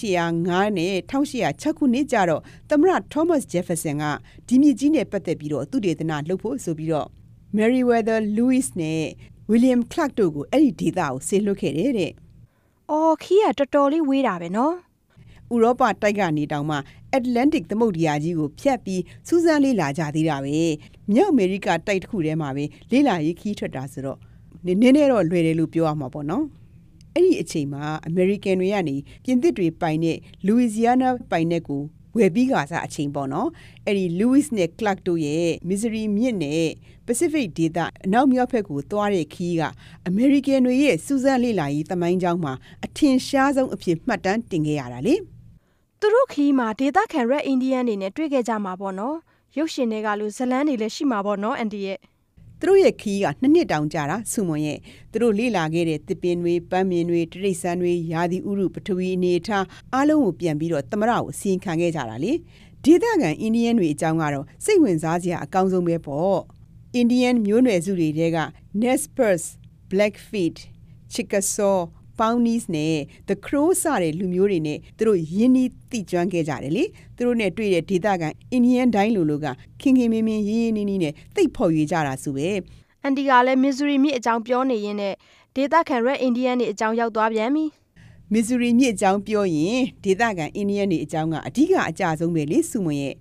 1805နဲ့1806ခုနှစ်ကျတော့သမ္မတ Thomas Jefferson ကဒီမြစ်ကြီးနဲ့ပတ်သက်ပြီးတော့သူတေသနလုပ်ဖို့ဆိုပြီးတော့ Meriwether Lewis နဲ့ William Clark တို့ကိုအဲ့ဒီဒေသကိုဆေလွှတ်ခဲ့တယ်တဲ့အော်ခီးကတော်တော်လေးဝေးတာပဲနော်ဥရောပတိုက်ကနေတောင်မှ Atlantic သမုဒ္ဒရာကြီးကိုဖြတ်ပြီးစူးစမ်းလေ့လာကြသေးတာပဲမြောက်အမေရိကတိုက်တစ်ခုထဲမှာပဲလေ့လာရေးခီးထွက်တာဆိုတော့နည်းနည်းတော့လွယ်တယ်လို့ပြောရမှာပေါ့နော်အဲ့ဒီအချိန်မှာ American တွေကနေပြင်သစ်တွေပိုင်တဲ့ Louisiana ပိုင်တဲ့ကိုဝယ်ပြီးကစားအချိန်ပေါ့နော်အဲ့ဒီ Lewis နဲ့ Clark တို့ရဲ့ Missouri မြစ်နဲ့ Pacific ဒေသအနောက်မြောက်ဘက်ကိုသွားတဲ့ခီးက American တွေရဲ့စူးစမ်းလေ့လာရေးသမိုင်းကြောင်းမှာအထင်ရှားဆုံးအဖြစ်မှတ်တမ်းတင်ခဲ့ရတာလေသူတို့ခီးမှာဒေသခံ Red Indian တွေနဲ့တွေ့ခဲ့ကြမှာပေါ့နော်ရုပ်ရှင်တွေကလို့ဇလန်းတွေလည်းရှိမှာပေါ့နော်အန်တီရဲ့သူတို့ရဲ့ခီးက2နှစ်တောင်ကြာတာစုမွန်ရဲ့သူတို့လေ့လာခဲ့တဲ့သစ်ပင်တွေပန်းမြင်တွေတိရစ္ဆာန်တွေရာသီဥတုပထဝီအနေအထားအားလုံးကိုပြန်ပြီးတော့သမရကိုစီရင်ခံခဲ့ကြတာလေဒေသခံအိန္ဒိယတွေအကြောင်းကတော့စိတ်ဝင်စားစရာအကောင်းဆုံးပဲပေါ့အိန္ဒိယမျိုးနွယ်စုတွေတဲက Nez Perce, Blackfeet, Chickasaw Pawnees နဲ့ The Crow စတဲ့လူမျိုးတွေနဲ့သူတို့ရင်းနှီးသိကျွမ်းခဲ့ကြတယ်လေသူတို့နဲ့တွေ့တဲ့ဒေသခံအိန္ဒိယတိုင်းလူကခင်ခင်မင်းမင်းရင်းရင်းနှီးနှီးနဲ့သိပ်ဖော်ရွေကြတာဆိုပဲအန်တီကလည်း Missouri မြစ်အကြောင်းပြောနေရင်းနဲ့ဒေသခံ Red Indian တွေအကြောင်းရောက်သွားပြန်ပြီ Missouri မြစ်အကြောင်းပြောရင်ဒေသခံအိန္ဒိယတွေအကြောင်းကအဓိကအကြဆုံးပဲလေစုမွန်ရဲ့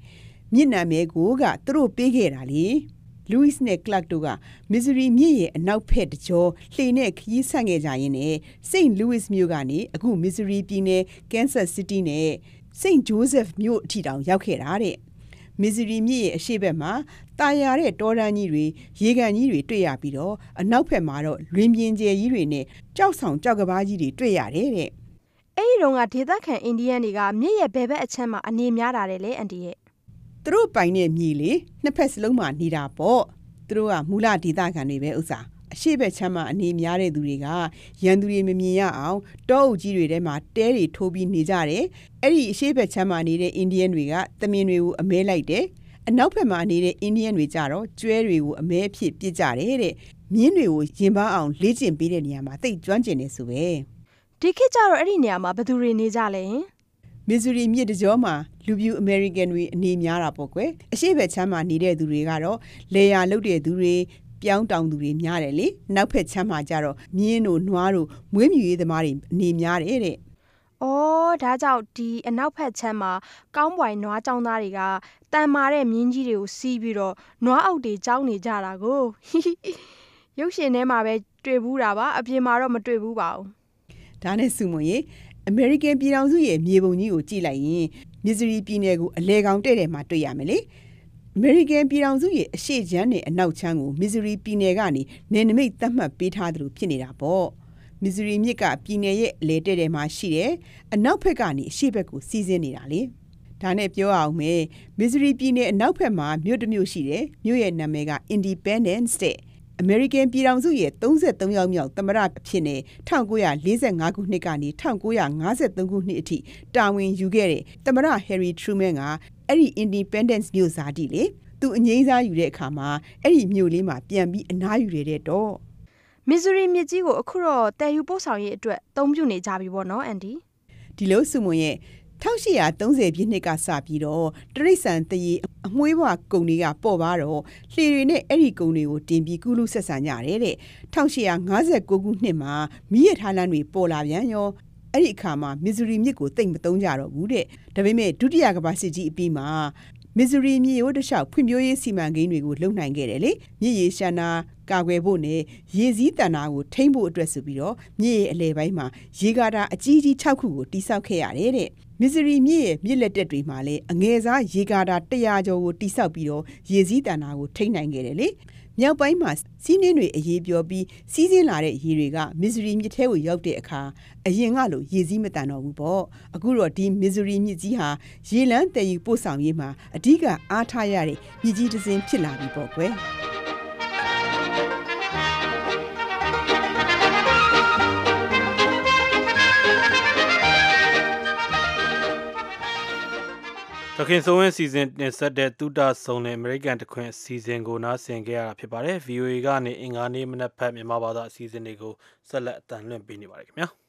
မြစ်နာမည်ကိုကသူတို့ပေးခဲ့တာလေLouis နဲ့ Clark တို့က Missouri မြစ်ရဲ့အနောက်ဖက်တကြောလှေနဲ့ခရီးဆက်ခဲ့ကြရင်းနဲ့ St. Louis မြို့ကနေအခု Missouri ပြည်နယ် Kansas City နဲ့ St. Joseph မြို့အထိတောင်ရောက်ခဲ့တာတဲ့Missouri မြစ်ရဲ့အရှေ့ဘက်မှာတာယာတဲ့တောတန်းကြီးတွေရေကန်ကြီးတွေတွေ့ရပြီးတော့အနောက်ဘက်မှာတော့လွင်ပြင်ကျယ်ကြီးတွေနဲ့ကြောက်ဆောင်ကြောက်ကဘာကြီးတွေတွေ့ရတယ်တဲ့အဲ့ဒီတော့ကဒေသခံအိန္ဒိယန်တွေကမြစ်ရဲ့ဘယ်ဘက်အချက်မှာအနေများတာတယ်လေအန်တီရဲ့သူတို့ပိုင်တဲ့မြေလေနှစ်ဖက်စလုံးမှာနေတာပေါ့သူတို့ကမူလဒေသခံတွေပဲဥစ္စာအရှိဘက်ချမ်းမှာအနေများတဲ့သူတွေကရန်သူတွေမမြင်ရအောင်တောအုပ်ကြီးတွေထဲမှာတဲတွေထိုးပြီးနေကြတယ်အဲ့ဒီအရှိဘက်ချမ်းမှာနေတဲ့အိန္ဒိယန်တွေကသမင်တွေကိုအမဲလိုက်တယ်အနောက်ဘက်မှာနေတဲ့အိန္ဒိယန်တွေကြတော့ကျွဲတွေကိုအမဲအဖြစ်ပစ်ကြတယ်တဲ့မြင်းတွေကိုရင်ပန်းအောင်လေ့ကျင့်ပေးတဲ့နေရာမှာသိကျွမ်းကျင်နေဆိုပဲဒီခေတ်ကျတော့အဲ့ဒီနေရာမှာဘယ်သူတွေနေကြလဲ Missouri မြစ်တကြောမှာလူပြူ American တွေအနေများတာပေါ့ကွယ်အရှိဘက်ချမ်းမှာနေတဲ့သူတွေကတော့လေယာလုပ်တဲ့သူတွေပြောင်းတောင်သူတွေများတယ်လေနောက်ဖက်ချမ်းမှာကြတော့မြင်းတို့နွားတို့မွေးမြူရေးသမားတွေအနေများတယ်တဲ့အော်ဒါကြောင့်ဒီအနောက်ဖက်ချမ်းမှာကောင်းပွိုင်နွားចောင်းသားတွေကတန်မာတဲ့မြင်းကြီးတွေကိုစီးပြီးတော့နွားအုပ်တွေចောင်းနေကြတာကိုရုပ်ရှင်ထဲမှာပဲတွေ့ဘူးတာပါအပြင်မှာတော့မတွေ့ဘူးပါဘူးဒါနဲ့စုမွန်ရေAmerican ပြည်ထောင်စုရဲ့မြေပုံကြီးကိုကြည့်လိုက်ရင် Missouri ပြည်နယ်ကိုအလဲကောင်တဲ့တဲ့မှာတွေ့ရမယ်လေ American ပြည်ထောင်စုရဲ့အရှေ့ချမ်းနဲ့အနောက်ချမ်းကို Missouri ပြည်နယ်ကနေနယ်နိမိတ်သတ်မှတ်ပေးထားသလိုဖြစ်နေတာပေါ့ Missouri မြစ်ကပြည်နယ်ရဲ့အလဲတဲ့တဲ့မှာရှိတယ်အနောက်ဘက်ကနေအရှေ့ဘက်ကိုစီးဆင်းနေတာလေဒါနဲ့ပြောအောင်မယ် Missouri ပြည်နယ်အနောက်ဘက်မှာမြို့တစ်မြို့ရှိတယ်မြို့ရဲ့နာမည်က Independence တဲ့အမေရိကန်ပြည်ထောင်စုရဲ့33ယောက်မြောက်သမ္မတအဖြစ်နဲ့1945ခုနှစ်ကနေ1953ခုနှစ်အထိတာဝန်ယူခဲ့တဲ့သမ္မတ Harry Truman ကအဲ့ဒီ Independence မြို့စားတိလေသူအငိမ့်စားယူတဲ့အခါမှာအဲ့ဒီမြို့လေးမှာပြန်ပြီးအနားယူရတဲ့တော့ Missouri မြစ်ကြီးကိုအခုတော့တည်ယူပို့ဆောင်ရေးအတွက်အသုံးပြုနေကြပြီပေါ့နော်အန်ဒီဒီလိုစုမွန်ရဲ့1830ပြည့်နှစ်ကစပြီးတော့တရိတ်ဆန်တရေအမွှေးဘွားကုံတွေကပေါ်ပါတော့လှေတွေနဲ့အဲ့ဒီကုံတွေကိုတင်ပြီးကုလူဆက်ဆံကြရတယ်တဲ့1859ခုနှစ်မှာမီးရထားလမ်းတွေပေါ်လာပြန်ရောအဲ့ဒီအခါမှာ Missouri မြစ်ကိုတိတ်မသုံးကြတော့ဘူးတဲ့ဒါပေမဲ့ဒုတိယကမ္ဘာစစ်ကြီးအပြီးမှာ Missouri မြစ်ရိုးတစ်လျှောက်ဖွံ့ဖြိုးရေးစီမံကိန်းတွေကိုလုပ်နိုင်ခဲ့တယ်လေမြစ်ရေရှမ်းနာကာကွယ်ဖို့နဲ့ရေစည်းတန်တာကိုထိန်းဖို့အတွက်ဆိုပြီးတော့မြစ်ရေအလဲပိုင်းမှာရေကာတာအကြီးကြီး6ခုကိုတိစောက်ခဲ့ရတယ်တဲ့Missouri မြစ်ရဲ့မြစ်လက်တက်တွေမှာလည်းအငယ်စားရေကာတာ100ကျော်ကိုတိစောက်ပြီးတော့ရေစည်းတန်တာကိုထိန်းနိုင်ခဲ့တယ်လေမြောက်ပိုင်းမှာစီးနှင်းတွေအရေးပြောပြီးစီးဆင်းလာတဲ့ရေတွေက Missouri မြစ်ထဲကိုရောက်တဲ့အခါအရင်ကလိုရေစည်းမတန်တော့ဘူးပေါ့အခုတော့ဒီ Missouri မြစ်ကြီးဟာရေလမ်းတည်ယူပို့ဆောင်ရေးမှာအဓိကအားထားရတဲ့မြစ်ကြီးတစ်စင်းဖြစ်လာပြီပေါ့ကွယ်တခင်ဆိုရင်စီစဉ်တင်ဆက်တဲ့တူတာဆုံတဲ့ American တခွင်စီစဉ်ကိုနားဆင်ကြရတာဖြစ်ပါတယ် VOA ကနေအင်္ဂါနေ့မနက်ဖက်မြန်မာဘာသာအစီအစဉ်တွေကိုဆက်လက်အသံလွှင့်ပေးနေပါတယ်ခင်ဗျာ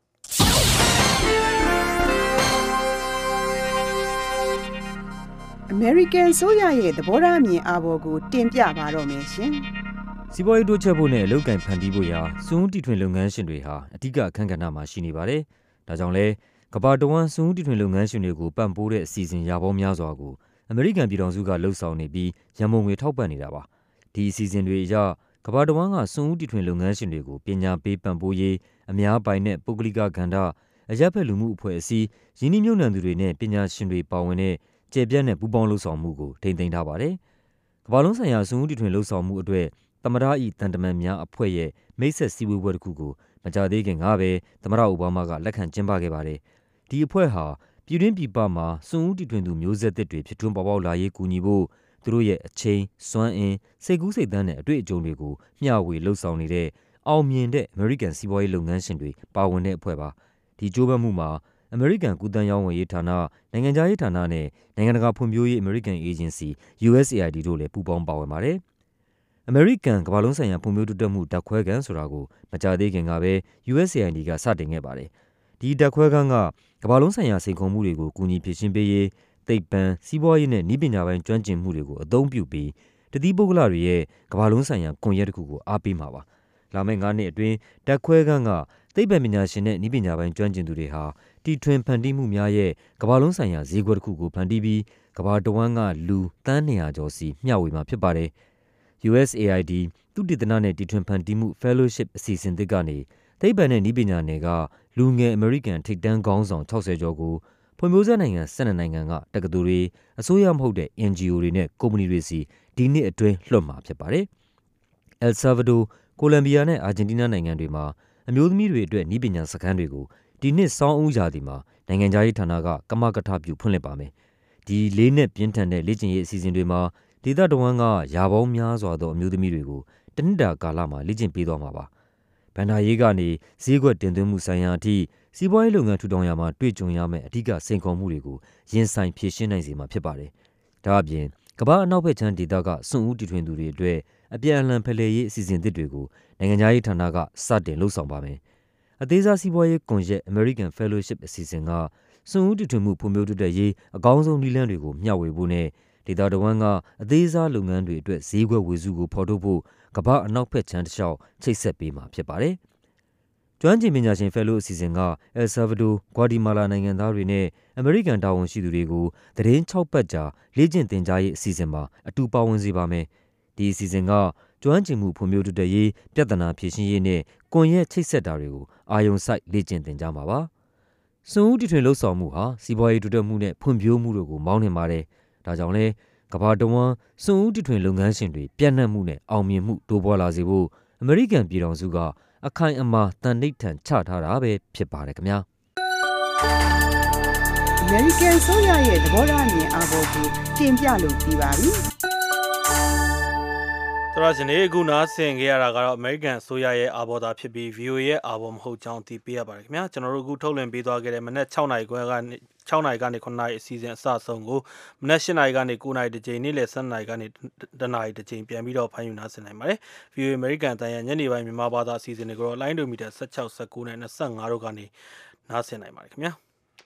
American ဆိုရရဲ့သဘောထားအမြင်အာဘော်ကိုတင်ပြပါတော့မယ်ရှင်စီးပွားရေးတိုးချဲ့ဖို့နဲ့အလုပ်ကိုင်ဖန်တီးဖို့ရာစွန့်တီထွင်လုပ်ငန်းရှင်တွေဟာအဓိကအခန်းကဏ္ဍမှာရှိနေပါတယ်ဒါကြောင့်လဲကမ္ဘာတဝန်းစွန့်တီထွင်လုပ်ငန်းရှင်တွေကိုပံ့ပိုးတဲ့အစီအစဉ်ရာပေါင်းများစွာကိုအမေရိကန်ပြည်ထောင်စုကလှုပ်ဆောင်နေပြီးရန်ပုံငွေထောက်ပံ့နေတာပါဒီအစီအစဉ်တွေအရကမ္ဘာတဝန်းကစွန့်တီထွင်လုပ်ငန်းရှင်တွေကိုပညာပေးပံ့ပိုးရေးအများပိုင်နဲ့ပုဂ္ဂလိကကဏ္ဍအရပ်ဘက်လူမှုအဖွဲ့အစည်းရင်းနှီးမြှုပ်နှံသူတွေနဲ့ပညာရှင်တွေပါဝင်တဲ့ကျေပြန့်တဲ့ပူးပေါင်းလှုပ်ဆောင်မှုကိုထိန်းသိမ်းထားပါတယ်ကမ္ဘာလုံးဆိုင်ရာစွန့်တီထွင်လှုပ်ဆောင်မှုအတွက်သမ္မတ၏တန်တမန်များအဖွဲ့ရဲ့မိတ်ဆက်စည်းဝေးပွဲတစ်ခုကိုမကြာသေးခင်ကပဲသမ္မတအိုဘားမားကလက်ခံကျင်းပခဲ့ပါတယ်ဒီအဖွဲ့ဟာပြည်တွင်းပြည်ပမှာစွန့်ဦးတီထွင်သူမျိုးဆက်သစ်တွေဖြစ်ထွန်းပေါ်ပေါက်လာရေးကူညီဖို့သူတို့ရဲ့အချိန်စွမ်းအင်စိတ်ကူးစိတ်သန်းနဲ့အတွေ့အကြုံတွေကိုမျှဝေလှုပ်ဆောင်နေတဲ့အောင်မြင်တဲ့ American စီးပွားရေးလုပ်ငန်းရှင်တွေပါဝင်တဲ့အဖွဲ့ပါဒီကြိုးပမ်းမှုမှာ American ကူးသန်းရောင်းဝယ်ရေးဌာနနိုင်ငံခြားရေးဌာနနဲ့နိုင်ငံတကာဖွံ့ဖြိုးရေး American Agency USAID တို့လည်းပူးပေါင်းပါဝင်ပါတယ်American ကမ္ဘာလုံးဆိုင်ရာဖွံ့ဖြိုးတိုးတက်မှုဓာတ်ခွဲခန်းဆိုတာကိုမကြာသေးခင်ကပဲ USAID ကစတင်ခဲ့ပါတယ်ဒီဓာတ်ခွဲခန်းကကမ္ဘာလုံးဆိုင်ရာစိန်ခေါ်မှုတွေကိုကူညီဖြေရှင်းပေးရေးသိပ္ပံစီးပွားရေးနဲ့နည်းပညာပိုင်းကျွမ်းကျင်မှုတွေကိုအသုံးပြုပြီးတတိပုဂ္ဂလတွေရဲ့ကမ္ဘာလုံးဆိုင်ရာကွန်ရက်တစ်ခုကိုအားပေးမှာပါလာမယ့်9နှစ်အတွင်းဓာတ်ခွဲခန်းကသိပ္ပံပညာရှင်နဲ့နည်းပညာပိုင်းကျွမ်းကျင်သူတွေဟာတီထွင်ဖန်တီးမှုများရဲ့ကမ္ဘာလုံးဆိုင်ရာဈေးကွက်တစ်ခုကိုဖန်တီးပြီးကမ္ဘာတဝန်းကလူသန်း200ကျော်စီမျှဝေမှာဖြစ်ပါတယ်။ USAID သုတေသနနဲ့တီထွင်ဖန်တီးမှု Fellowship အစီအစဉ်သစ်ကနေသိပ္ပံနဲ့နည်းပညာနယ်ကလူငယ်အမေရိကန်ထိပ်တန်းခေါင်းဆောင်60ကျော်ကိုဖွံ့ဖြိုးဆဲနိုင်ငံ12နိုင်ငံကတက္ကသိုလ်တွေအစိုးရမဟုတ်တဲ့ NGO တွေနဲ့ကုမ္ပဏီတွေစီဒီနှစ်အတွင်းလွှတ်မှာဖြစ်ပါတယ်။ El Salvador, ကိုလံဘီယာနဲ့အာဂျင်တီးနားနိုင်ငံတွေမှာအမျိုးသမီးတွေအတွက်နည်းပညာစခန်းတွေကိုဒီနှစ်ဆောင်းဦးရာသီမှာနိုင်ငံခြားရေးဌာနကကမကထပြုဖွင့်လှစ်ပါမယ်။ဒီ4နှစ်ပြင်းထန်တဲ့လေ့ကျင့်ရေးအစီအစဉ်တွေမှာဒေသတဝန်းကရာပေါင်းများစွာသောအမျိုးသမီးတွေကိုတနှစ်တာကာလမှာလေ့ကျင့်ပေးသွားမှာပါ။ဘဏ္ဍာရေးကနေဈေးကွက်တင်သွင်းမှုဆိုင်ရာအထိစီးပွားရေးလုပ်ငန်းထူထောင်ရာမှာတွေ့ကြုံရမယ့်အဓိကစိန်ခေါ်မှုတွေကိုရင်ဆိုင်ဖြေရှင်းနိုင်စေမှာဖြစ်ပါတယ်။ဒါ့အပြင်ကမ္ဘာအနောက်ဘက်ခြမ်းဒေသကစွန့်ဦးတီထွင်သူတွေအတွက်အပြန်အလှန်ဖလှယ်ရေးအစီအစဉ်သစ်တွေကိုနိုင်ငံခြားရေးဌာနကစတင်လှုပ်ဆောင်ပါမယ်။အသေးစားစီးပွားရေးကွန်ရက် American Fellowship အစီအစဉ်ကစွန့်ဦးတီထွင်မှုဖွံ့ဖြိုးတိုးတက်ရေးအကောင်းဆုံးနည်းလမ်းတွေကိုမျှဝေဖို့နဲ့ဒေသတဝန်းကအသေးစားလုပ်ငန်းတွေအတွက်ဈေးကွက်ဝေစုကိုဖော်ထုတ်ဖို့ကမ္ဘာအနောက်ဘက်ခြမ်းတစ်လျှောက်ချိတ်ဆက်ပေးမှာဖြစ်ပါတယ်။ကျွမ်းကျင်ပညာရှင် Fellow အစီအစဉ်က El Salvador, Guatemala နိုင်ငံသားတွေနဲ့အမေရိကန်တာဝန်ရှိသူတွေကိုသီတင်း6ပတ်ကြာလေ့ကျင့်သင်ကြားရေးအစီအစဉ်မှာအတူပါဝင်စေပါမယ်။ဒီအစီအစဉ်ကကျွမ်းကျင်မှုဖွံ့ဖြိုးတိုးတက်ရေးပြဿနာဖြေရှင်းရေးနဲ့ကွန်ရက်ချိတ်ဆက်တာတွေကိုအာရုံစိုက်လေ့ကျင့်သင်ကြားမှာပါ။စွန့်ဦးတီထွင်လှုပ်ဆောင်မှုဟာစီးပွားရေးတိုးတက်မှုနဲ့ဖွံ့ဖြိုးမှုတို့ကိုမောင်းနှင်ပါတယ်။ဒါကြောင့်လဲကမ္ဘာတဝန်းစွန့်ဦးတီထွင်လုပ်ငန်းရှင်တွေပြန့်နှံ့မှုနဲ့အောင်မြင်မှုတိုးပွားလာစေဖို့အမေရိကန်ပြည်ထောင်စုကအခိုင်အမာတန်ဋိဌာန်ချထားတာပဲဖြစ်ပါတယ်ခင်ဗျာ။ American ဆိုရရဲ့သဘောထားအမြင်အားပေါ်ကိုတင်ပြလို့ပြီးပါပြီ။သရရှင်အခုနားဆင်ကြရတာကတော့ American ဆိုရရဲ့အာဘော်သာဖြစ်ပြီး VOA ရဲ့အာဘော်မဟုတ်ကြောင်းသိပေးရပါတယ်ခင်ဗျာကျွန်တော်တို့အခုထုတ်လွှင့်ပေးသွားခဲ့တဲ့မနက်6နာရီခွဲကနေ6နာရီကနေ9နာရီအစီအစဉ်အစဆုံးကိုမနက်8နာရီကနေ9နာရီတစ်ကြိမ်နေ့လယ်7နာရီကနေ10နာရီတစ်ကြိမ်ပြန်ပြီးတော့ဖမ်းယူနားဆင်နိုင်ပါတယ် VOA American တန်ရညနေပိုင်းမြန်မာဘာသာအစီအစဉ်တွေကိုတော့လိုင်းဒိုမီတာ16 19နဲ့25တို့ကနေနားဆင်နိုင်ပါတယ်ခင်ဗျာ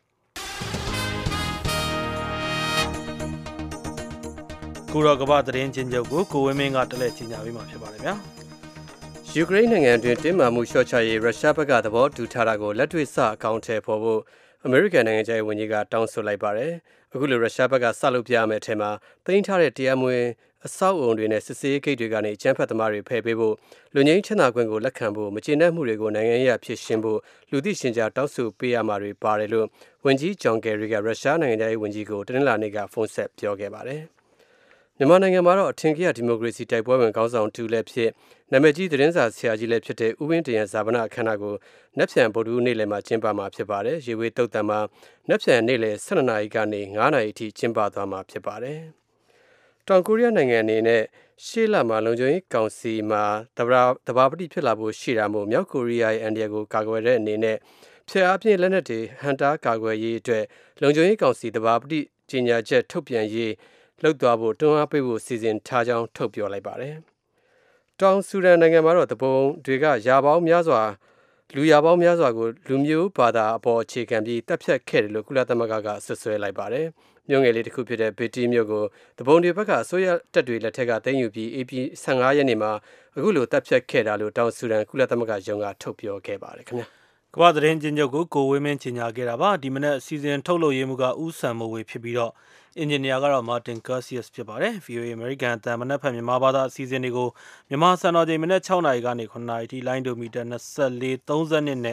ကိုရောကဘာသတင်းချင်းချုပ်ကိုဝင်းမင်းကတလဲကြီးညာပေးမှာဖြစ်ပါတယ်ဗျာယူကရိန်းနိုင်ငံတွင်တင်းမာမှုလျှော့ချရေးရုရှားဘက်ကသဘောတူထားတာကိုလက်တွေ့စအကောင့်ထဲပေါ်ဖို့အမေရိကန်နိုင်ငံခြားရေးဝန်ကြီးကတောင်းဆိုလိုက်ပါတယ်အခုလိုရုရှားဘက်ကစလုပ်ပြရမယ့်အထက်မှာတင်ထားတဲ့တရားမဝင်အဆောက်အုံတွေနဲ့စစ်ဆေးဂိတ်တွေကနေကျန်းဖက်သမားတွေဖယ်ပေးဖို့လူငင်းချမ်းသာခွင့်ကိုလက်ခံဖို့မကျေနပ်မှုတွေကိုနိုင်ငံရေးအဖြစ်ရှင်းဖို့လူသိရှင်ကြားတောင်းဆိုပေးရမှာတွေပါတယ်လို့ဝန်ကြီးဂျွန်ကယ်ရီကရုရှားနိုင်ငံခြားရေးဝန်ကြီးကိုတနင်္လာနေ့ကဖုန်းဆက်ပြောခဲ့ပါတယ်မြန်မာနိုင်ငံမှာတော့အထင်ကြီးဒီမိုကရေစီတိုက်ပွဲဝင်ခေါင်းဆောင်တူလည်းဖြစ်နာမည်ကြီးသတင်းစာဆရာကြီးလည်းဖြစ်တဲ့ဦးဝင်းတင်ရဲ့ဇာပနာအခမ်းအနားကိုနက်ဖြန်ဗုဒ္ဓဟူးနေ့လယ်မှာကျင်းပမှာဖြစ်ပါတယ်ရေဝေးတုတ်တံမှာနက်ဖြန်နေ့လယ်12နာရီကနေ9နာရီအထိကျင်းပသွားမှာဖြစ်ပါတယ်တောင်ကိုရီးယားနိုင်ငံအနေနဲ့ရှေ့လမှာလုံခြုံရေးကောင်စီမှာတဘာပတိဖြစ်လာဖို့ရှိတာမို့မြောက်ကိုရီးယားရဲ့အန်ဒီယာကိုကာကွယ်တဲ့အနေနဲ့ဖျက်အားဖြင့်လက်နက်တွေဟန်တာကာကွယ်ရေးအတွက်လုံခြုံရေးကောင်စီတဘာပတိကြီးညာချက်ထုတ်ပြန်ရေးလှုပ်သွားဖို့တွန်းအားပေးဖို့စီစဉ်ထားကြောင်းထုတ်ပြောလိုက်ပါတယ်။တောင်ဆူဒန်နိုင်ငံမှာတော့တပုံတွေကရာပေါင်းများစွာကိုလူမျိုးဘာသာအပေါ်အခြေခံပြီးတပ်ဖြတ်ခဲ့တယ်လို့ကုလသမဂ္ဂကဆွဆွဲလိုက်ပါတယ်။မြို့ငယ်လေးတစ်ခုဖြစ်တဲ့ဘေတီမြို့ကိုတပုံတွေဘက်ကအစိုးရတပ်တွေလက်ထက်ကသိမ်းယူပြီး AP 15ရက်နေ့မှာအခုလိုတပ်ဖြတ်ခဲ့တာလို့တောင်ဆူဒန်ကုလသမဂ္ဂရုံးကထုတ်ပြောခဲ့ပါတယ်ခင်ဗျာ။ကမ္ဘာသတင်းချင်းချုပ်ကိုဝင်းမင်းကြီးညာခဲ့တာပါဒီမနေ့အစီအစဉ်ထုတ်လုပ်ရေးမှုကဦးဆန်မိုးဝေဖြစ်ပြီးတော့အင်ဂျင်နီယာကတော့ Martin Garcias ဖြစ်ပါတယ် VOA American တန်မနက်ဖြန်မြန်မာဘာသာအစီအစဉ်တွေကိုမြန်မာစံတော်ချိန်မနက်6နာရီကနေ9နာရီထိလိုင်းဒိုမီတာ24 32နဲ့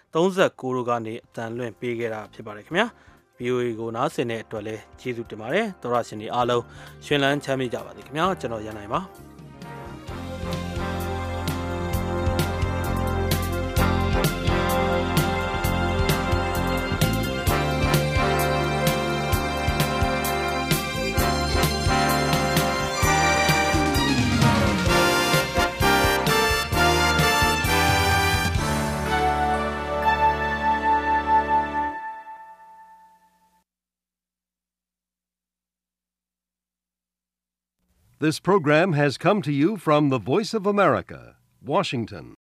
39တို့ကနေအတန်လွှင့်ပေးခဲ့တာဖြစ်ပါတယ်ခင်ဗျာ VOA ကိုနားဆင်တဲ့အတွက်လည်းကျေးဇူးတင်ပါတယ်သောရရှင်တွေအားလုံးရှင်လန်းချမ်းမြေ့ကြပါစေခင်ဗျာကျွန်တော်ရန်နိုင်ပါ This program has come to you from the Voice of America, Washington.